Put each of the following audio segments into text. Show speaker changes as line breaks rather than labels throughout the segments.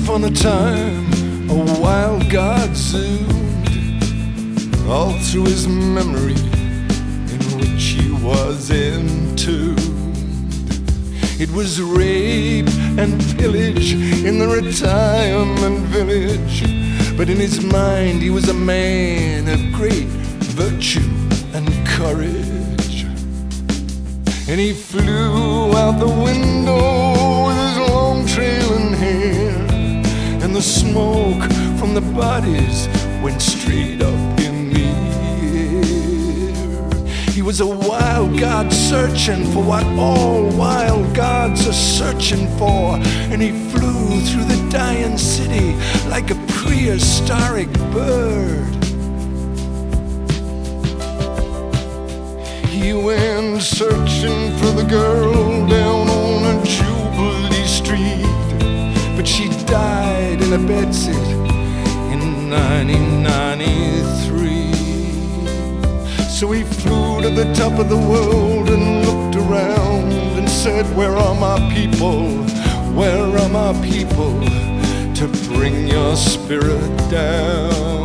upon a time, a wild god zoomed all through his memory, in which he was entombed. It was rape and pillage in the retirement village, but in his mind he was a man of great virtue and courage. And he flew out the window with his long trailing hair, and the smoke from the bodies went straight up in the air. He was a wild god searching for what all wild gods are searching for, and he flew through the dying city like a prehistoric bird. He went searching for the girl down on a Jubilee Street, but she died in a bedsit in 1993. So he flew to the top of the world and looked around and said, "Where are my people? Where are my people to bring your spirit down?"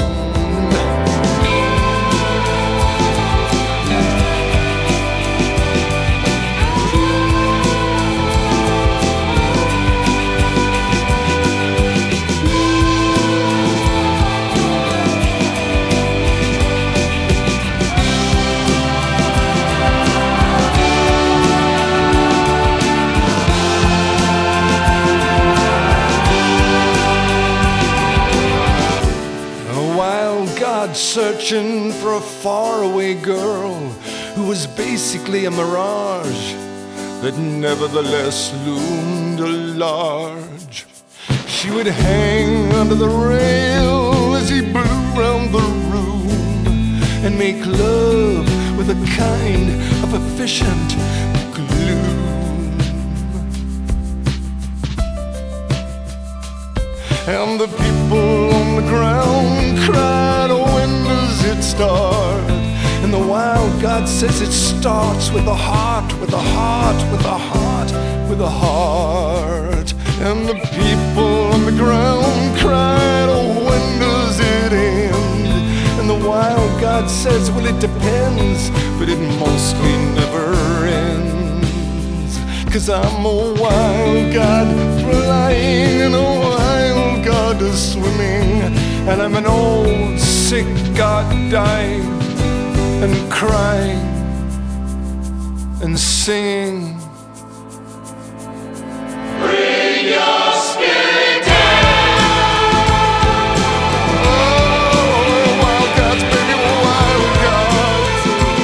Searching for a faraway girl who was basically a mirage that nevertheless loomed large. She would hang under the rail as he blew round the room and make love with a kind of efficient gloom. And the people on the ground cried, "Oh, when does it start?" And the wild god says it starts with a heart, with a heart, with a heart, with a heart. And the people on the ground cried, "Oh, when does it end?" And the wild god says, "Well, it depends, but it mostly never ends. 'Cause I'm a wild god flying and a wild god is swimming, and I'm an old sick god dying and crying and singing." Bring your spirit down. Oh, wild gods, baby, wild gods.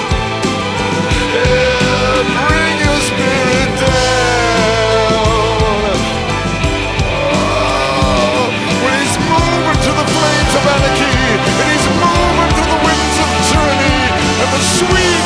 Yeah, bring your spirit down. Oh, when he's moving to the flames of anarchy, and he's moving to the winds of tyranny, and the sweet